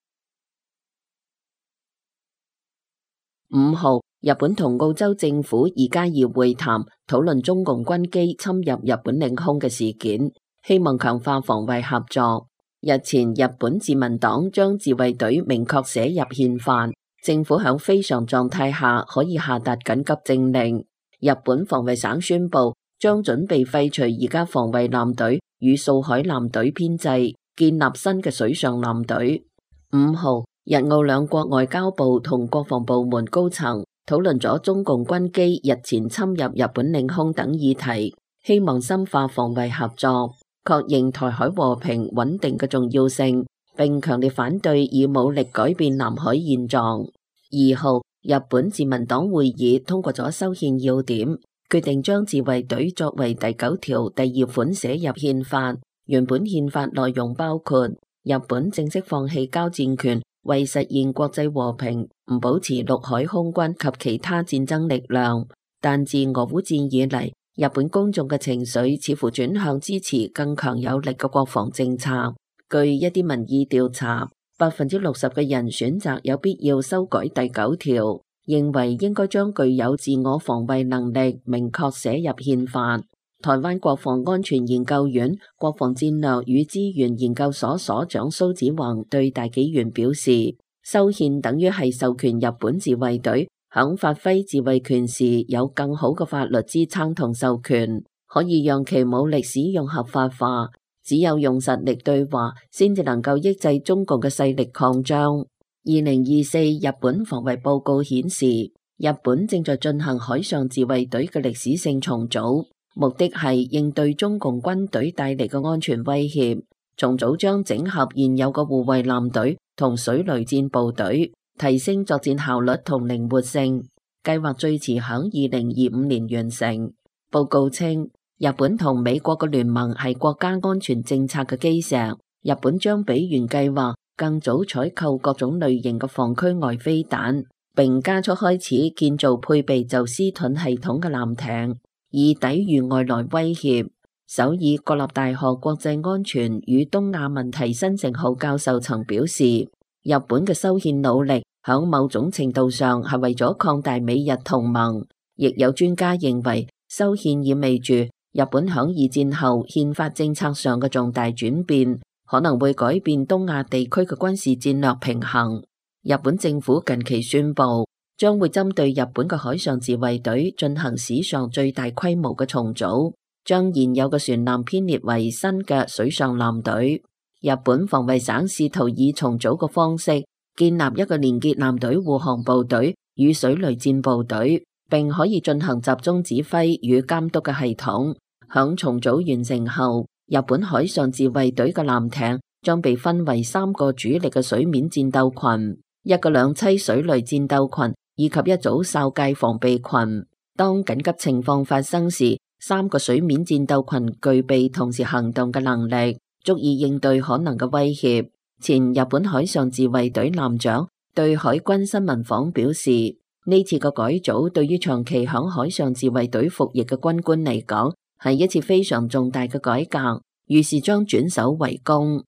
五號，日本同澳洲政府二加二會談，討論中共軍機侵入日本領空嘅事件，希望強化防衛合作。日前，日本自民黨將自衛隊明確寫入憲法，政府響非常狀態下可以下達緊急政令。日本防衛省宣布將準備廢除而家防衛艦隊與掃海艦隊編制，建立新嘅水上艦隊。五號，日澳兩國外交部同國防部門高層討論咗中共軍機日前侵入日本領空等議題，希望深化防衛合作，確認台海和平穩定嘅重要性，並強烈反對以武力改變南海現狀。二號，日本自民黨會議通過咗修憲要點，決定將自衛隊作為第九條第二款寫入憲法。原本憲法內容包括日本正式放棄交戰權，為實現國際和平，唔保持陸海空軍及其他戰爭力量。但自俄烏戰以嚟，日本公眾嘅情緒似乎轉向支持更強有力嘅國防政策。據一啲民意調查，百分之六十嘅人選擇有必要修改第九條，認為應該將具有自我防衛能力明確寫入憲法。 台灣國防安全研究院國防戰略與資源研究所所長蘇子宏對大紀元表示，修憲等於係授權日本自衛隊響發揮自衛權時有更好嘅法律支撐同授權，可以讓其武力使用合法化。只有用實力對話，先至能夠抑制中共嘅勢力擴張。二零二四日本防衛報告顯示，日本正在進行海上自衛隊嘅歷史性重組，目的係應對中共軍隊帶嚟嘅安全威脅。重組將整合現有嘅護衛艦隊同水雷戰部隊，提升作戰效率同靈活性。計劃最遲響二零二五年完成。報告稱，日本同美國嘅聯盟係國家安全政策嘅基石。日本將比原計劃更早採購各種類型嘅防區外飛彈，並加速開始建造配備宙斯盾系統嘅艦艇，以抵禦外來威脅。首爾國立大學國際安全與東亞問題新城浩教授曾表示，日本嘅修憲努力響某種程度上係為咗擴大美日同盟。亦有專家認為，修憲意味住日本響二戰後憲法政策上嘅重大轉變，可能會改變東亞地區嘅軍事戰略平衡。日本政府近期宣布，將會針對日本嘅海上自衛隊進行史上最大規模嘅重組，將現有嘅船艦編列為新嘅水上艦隊。日本防衛省試圖以重組嘅方式建立一個連結艦隊護航部隊與水雷戰部隊，並可以進行集中指揮與監督嘅系統。響重組完成後，日本海上自衛隊嘅艦艇將被分為三個主力嘅水面戰鬥群，一個兩棲水雷戰鬥群以及一組哨戒防備群。當緊急情況發生時，三個水面戰鬥群具備同時行動嘅能力，足以應對可能嘅威脅。前日本海上自衛隊艦長對海軍新聞網表示，呢次嘅改組對於長期響海上自衛隊服役嘅軍官嚟講，係一次非常重大嘅改革，於是將轉守為攻。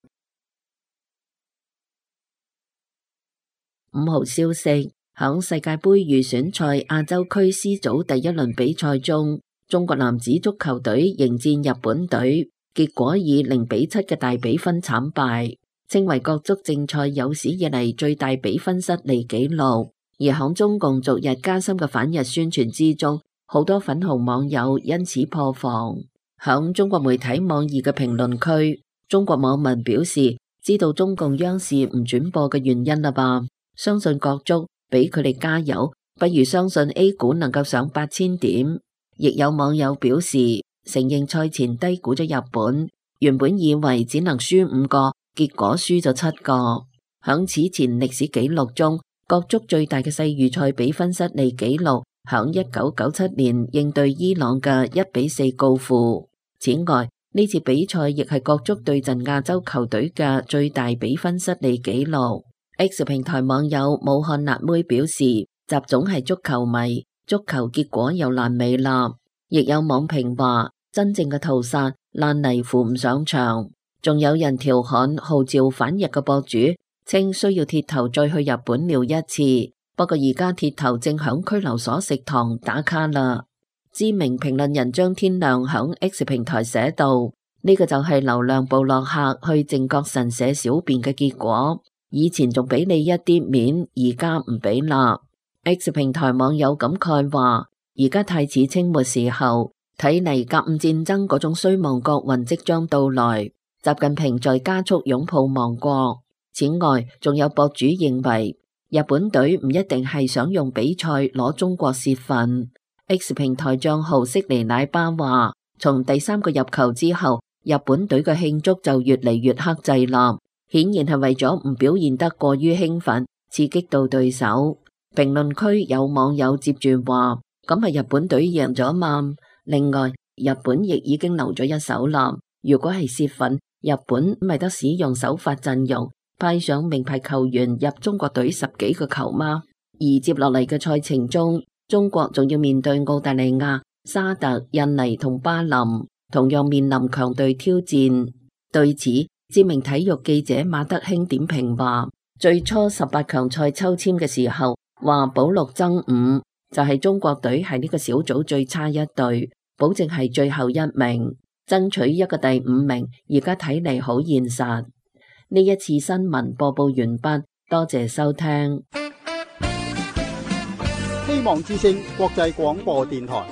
五號消息，響世界盃預選賽亞洲區 C 組第一輪比賽中，中國男子足球隊迎戰日本隊，結果以零比七嘅大比分慘敗，稱為國足正賽有史以嚟最大比分失利紀錄。而響中共逐日加深嘅反日宣傳之中，好多粉紅網友因此破防。響中國媒體網易嘅評論區，中國網民表示知道中共央視唔轉播嘅原因啦吧，相信國足，俾佢哋加油，不如相信 A 股能夠上八千點。亦有網友表示承認賽前低估咗日本，原本以為只能輸五個，結果輸咗七個。響此前歷史紀錄中，國足最大嘅世預賽比分失利紀錄響一九九七年應對伊朗嘅一比四告負。此外，呢次比賽亦係國足對陣亞洲球隊嘅最大比分失利紀錄。X 平台網友武漢辣妹表示，習總係足球迷，足球結果又爛尾啦。亦有網評話，真正嘅屠殺爛泥扶唔上牆。仲有人調侃號召反日嘅博主，稱需要鐵頭再去日本撩一次。不過而家鐵頭正響拘留所食堂打卡啦。知名評論人張天亮響 X 平台寫道：呢個就係流量部落客去靖國神社小便嘅結果。以前仲俾你一啲面，而家唔俾啦。X 平台網友感慨話：而家太似清末時候，睇嚟甲午戰爭嗰種衰亡國運即將到來。習近平在加速擁抱亡國。此外，仲有博主認為日本隊唔一定係想用比賽攞中國泄憤。X 平台賬號悉尼奶爸話：從第三個入球之後，日本隊嘅慶祝就越嚟越克制啦，顯然係為咗唔表現得過於興奮，刺激到對手。評論區有網友接住話：咁係日本隊贏咗嘛？另外，日本亦已經留咗一手啦。如果係泄憤，日本咪得使用首發陣容，派上名牌球員入中國隊十幾個球嗎？而接落嚟嘅賽程中，中國仲要面對澳大利亞、沙特、印尼同巴林，同樣面臨強隊挑戰。對此，知名體育記者馬德興點評話：最初十八強賽抽籤嘅時候，話保六爭五就係中國隊係呢個小組最差一隊， 保證係最後一名，爭取一個第五名，而家睇嚟好現實。呢一次新聞播報完畢，多謝收聽。 希望之聲國際廣播電台。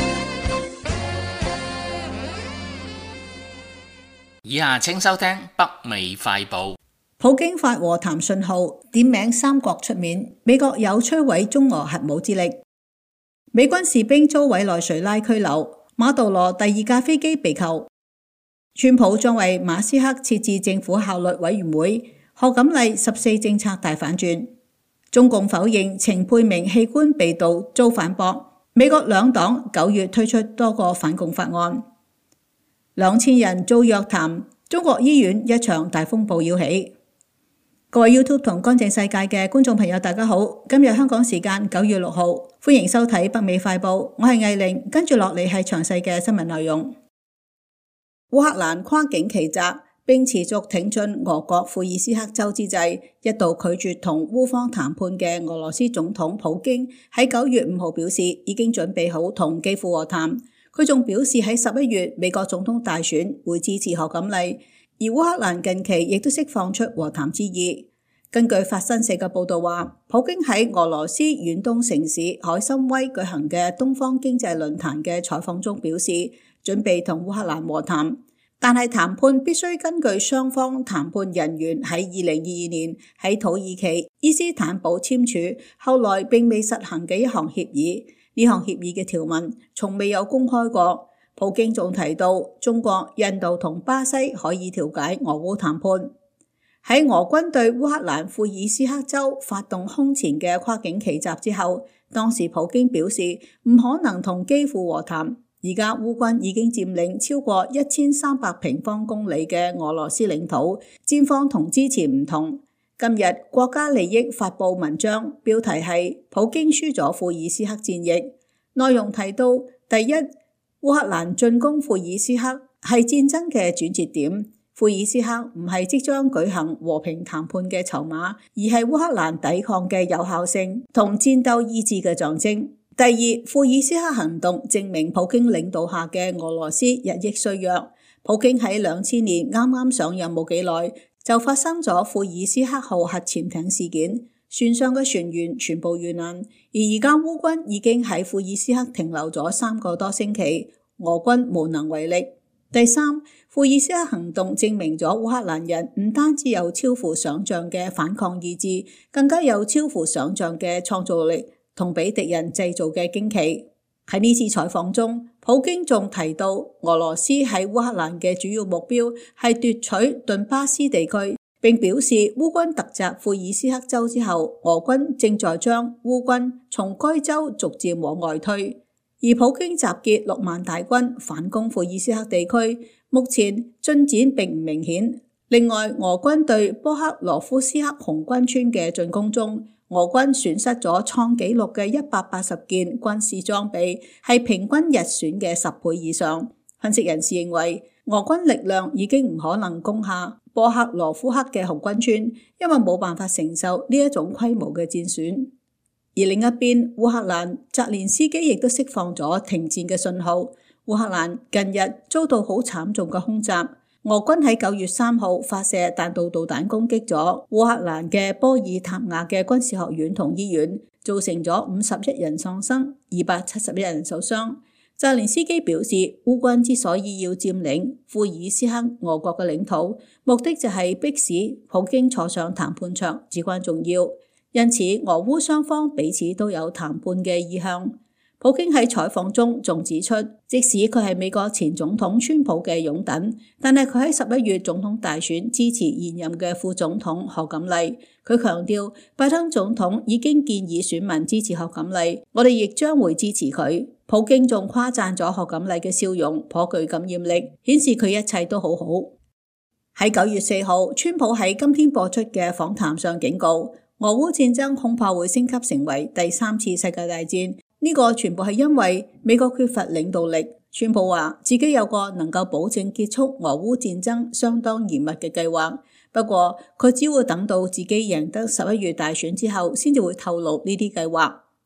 以下請收聽北美快報。 普京發和談信號，點名三國出面，美國有摧毀中俄核武之力。美軍士兵遭委內瑞拉拘留，馬杜羅第二架飛機被扣。川普將為馬斯克設置政府效率委員會，賀錦麗十四政策大反轉。中共否認程佩明器官被盜遭反駁。美國兩黨九月推出多個反共法案。兩千人遭約談，中國醫院一場大風暴要起。各位 YouTube 同乾淨世界嘅觀眾朋友，大家好，今日香港時間九月六號，歡迎收睇北美快報，我係藝玲，跟住落嚟係詳細嘅新聞內容。烏克蘭跨境奇襲，並持續挺進俄國庫爾斯克州之際，一度拒絕同烏方談判嘅俄羅斯總統普京喺九月五號表示，已經準備好同基輔和談。佢仲表示喺十一月美國總統大選會支持賀錦麗，而烏克蘭近期亦都釋放出和談之意。根據法新社嘅報道話，普京喺俄羅斯遠東城市海參崴舉行嘅東方經濟論壇嘅採訪中表示，準備同烏克蘭和談，但係談判必須根據雙方談判人員喺二零二二年喺土耳其伊斯坦堡簽署，後來並未實行嘅一項協議。呢項協議嘅條文從未有公開過。普京仲提到，中國、印度同巴西可以調解俄烏談判。喺俄軍對烏克蘭庫爾斯克州發動空前嘅跨境奇襲之後，當時普京表示唔可能同基輔和談。而家烏軍已經佔領超過一千三百平方公里嘅俄羅斯領土，戰況同之前唔同。今日國家利益發佈文章，標題係普京輸咗庫爾斯克戰役，內容提到，第一，烏克蘭進攻庫爾斯克係戰爭嘅轉折點，庫爾斯克唔係即將舉行和平談判嘅籌碼，而係烏克蘭抵抗嘅有效性同戰鬥意志嘅象徵。第二，庫爾斯克行動證明普京領導下嘅俄羅斯日益衰弱。普京喺兩千年啱啱上任冇幾耐，就發生咗庫爾斯克號核潛艇事件，船上嘅船員全部遇難，而而家烏軍已經喺庫爾斯克停留咗三個多星期，俄軍無能為力。第三，庫爾斯克行動證明咗烏克蘭人唔單止有超乎想象嘅反抗意志，更加有超乎想象嘅創造力同俾敵人製造嘅驚奇。喺呢次採訪中，普京仲提到俄羅斯喺烏克蘭嘅主要目標係奪取頓巴斯地區，並表示烏軍突襲庫爾斯克州之後，俄軍正在將烏軍從該州逐漸往外推。而普京集結六萬大軍反攻庫爾斯克地區，目前進展並唔明顯。另外，俄軍對波克羅夫斯克紅軍村嘅進攻中，俄軍損失咗創紀錄嘅一百八十件軍事裝備，係平均日損嘅十倍以上。分析人士認為，俄軍力量已經唔可能攻下波克羅夫克嘅紅軍村，因為冇辦法承受呢一種規模嘅戰損。而另一邊，烏克蘭澤連斯基亦都釋放咗停戰嘅信號。烏克蘭近日遭到好慘重嘅空襲。俄軍喺九月三號發射彈道導彈攻擊咗烏克蘭嘅波爾塔瓦嘅軍事學院同醫院，造成咗五十一人喪生，二百七十一人受傷。澤連斯基表示，烏軍之所以要佔領庫爾斯克俄國嘅領土，目的就係迫使普京坐上談判桌，至關重要。因此，俄烏雙方彼此都有談判嘅意向。普京喺採訪中仲指出，即使佢係美國前總統川普嘅擁躉，但係佢喺十一月總統大選支持現任嘅副總統賀錦麗。佢強調，拜登總統已經建議選民支持賀錦麗，我哋亦將會支持佢。普京仲誇讚咗賀錦麗嘅笑容頗具感染力，顯示佢一切都好好。喺九月四號，川普喺今天播出嘅訪談上警告，俄烏戰爭恐怕會升級成為第三次世界大戰。呢個全部係因為美國缺乏領導力。川普話自己有個能夠保證結束俄烏戰爭相當嚴密嘅計劃，不過佢只會等到自己贏得十一月大選之後，先至會透露呢啲計劃。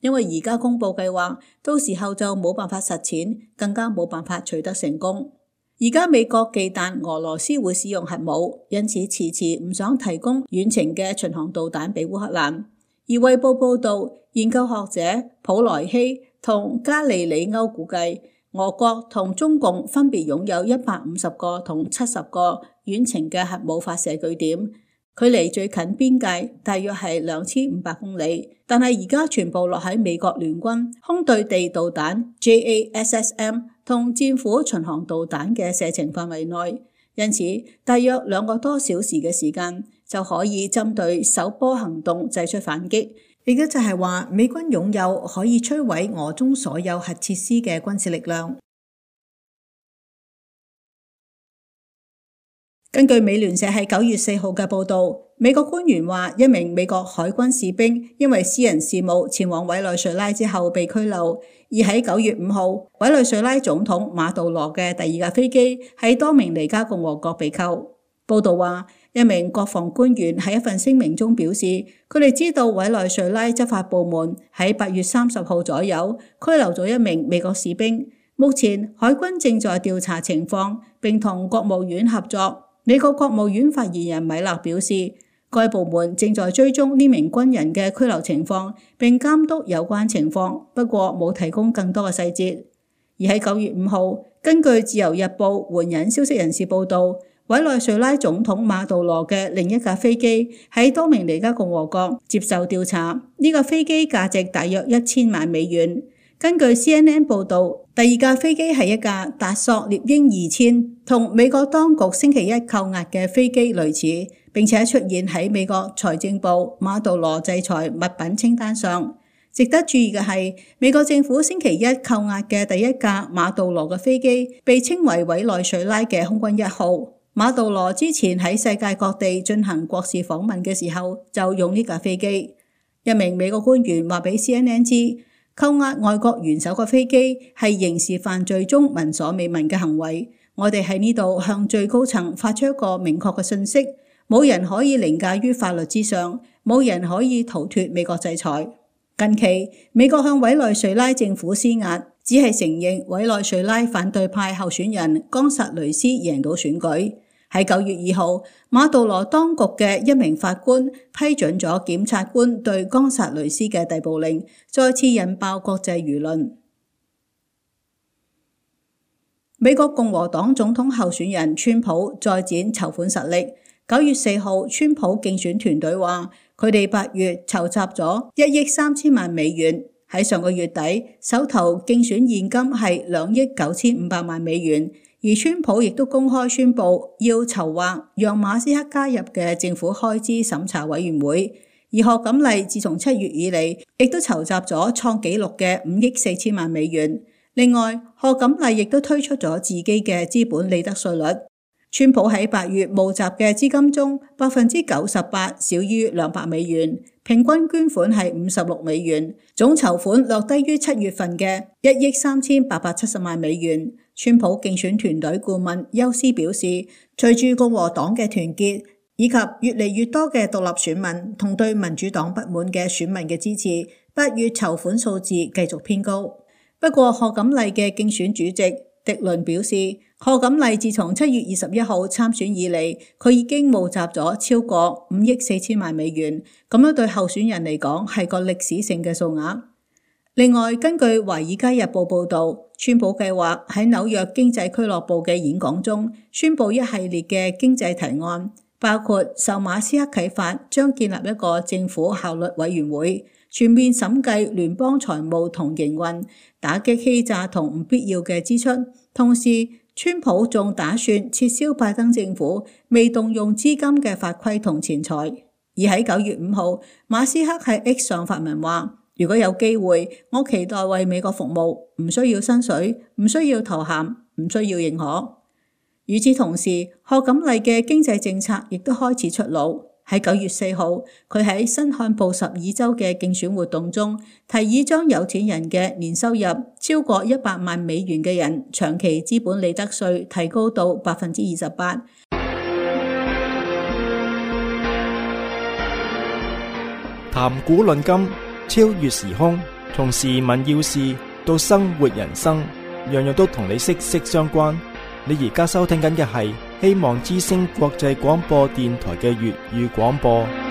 因為而家公布計劃，到時候就冇辦法實踐，更加冇辦法取得成功。而家美國忌憚俄羅斯會使用核武，因此遲遲唔想提供遠程嘅巡航導彈俾烏克蘭。而衛報報導，研究學者普萊希同加利里歐估計，俄國同中共分別擁有一百五十個同七十個遠程嘅核武發射據點，距離最近邊界大約係兩千五百公里，但係而家全部落喺美國聯軍空對地導彈 J A S S M 同戰斧巡航導彈嘅射程範圍內，因此大約兩個多小時嘅時間就可以針對首波行動祭出反擊，亦都就係話美軍擁有可以摧毀俄中所有核設施嘅軍事力量。根據美聯社喺九月四號嘅報導，美國官員話一名美國海軍士兵因為私人事務前往委內瑞拉之後被拘留，而喺九月五號，委內瑞拉總統馬杜羅嘅第二架飛機喺多明尼加共和國被扣。報導話，一名國防官員喺一份聲明中表示，佢哋知道委內瑞拉執法部門喺八月三十號左右拘留咗一名美國士兵，目前海軍正在調查情況並同國務院合作。美國國務院發言人米勒表示，該部門正在追蹤呢名軍人嘅拘留情況，並監督有關情況，不過冇提供更多嘅細節。而喺九月五號，根據自由日報援引消息人士報導，委內瑞拉總統馬杜羅嘅另一架飛機喺多明尼加共和國接受調查，呢架飛機價值大約一千萬美元。根據 C N N 報導，第二架飛機係一架達索獵鷹二千，同美國當局星期一扣押嘅飛機類似，並且出現喺美國財政部馬杜羅制裁物品清單上。值得注意嘅係，美國政府星期一扣押嘅第一架馬杜羅嘅飛機被稱為委內瑞拉嘅空軍一號。馬杜羅之前喺世界各地進行國事訪問嘅時候就用呢架飛機。一名美國官員話俾 C N N 知，扣押外國元首嘅飛機係刑事犯罪中聞所未聞嘅行為。我哋喺呢度向最高層發出一個明確嘅信息，冇人可以凌駕於法律之上，冇人可以逃脫美國制裁。近期美國向委內瑞拉政府施壓，只係承認委內瑞拉反對派候選人岡薩雷斯贏到選舉。喺九月二號，馬杜羅當局嘅一名法官批准咗檢察官對岡薩雷斯嘅逮捕令，再次引爆國際輿論。美國共和黨總統候選人川普再展籌款實力。九月四號，川普競選團隊話，佢哋八月籌集咗一億三千萬美元，喺上個月底手頭競選現金係兩億九千五百萬美元。而川普亦都公開宣布要籌劃讓馬斯克加入嘅政府開支審查委員會，而賀錦麗自從七月以嚟亦都籌集咗創紀錄嘅五億四千萬美元。另外，賀錦麗亦都推出咗自己嘅資本利得稅率。川普喺八月募集嘅資金中，百分之九十八少於兩百美元，平均捐款係五十六美元，總籌款略低於七月份嘅一億三千八百七十萬美元。川普競選團隊顧問休斯表示，隨住共和黨嘅團結以及越嚟越多嘅獨立選民同對民主黨不滿嘅選民嘅支持，八月籌款數字繼續偏高。不過賀錦麗嘅競選主席迪倫表示，賀錦麗自從七月二十一號參選以嚟，佢已經募集咗超過五億四千萬美元，咁樣對候選人嚟講係個歷史性嘅數額。另外，根據《華爾街日報》報導，川普計劃喺紐約經濟俱樂部嘅演講中宣布一系列嘅經濟提案，包括受馬斯克啟發，將建立一個政府效率委員會，全面審計聯邦財務同營運，打擊欺詐同唔必要嘅支出。同時，川普仲打算撤銷拜登政府未動用資金嘅法規同錢財。而喺九月五號，馬斯克喺 X 上發文話，如果有機會，我期待為美國服務，唔需要薪水，唔需要頭銜，唔需要認可。與此同時，賀錦麗嘅經濟政策亦都開始出爐。喺九月四號，佢喺新罕布什爾州嘅競選活動中，提議將有錢人嘅年收入超過一百萬美元嘅人長期資本利得稅提高到百分之二十八。 談古論今，超越時空， 從時聞要事到生活人生，樣樣都同你息息相關。你而家收聽緊嘅係希望之聲國際廣播電台嘅粵語廣播。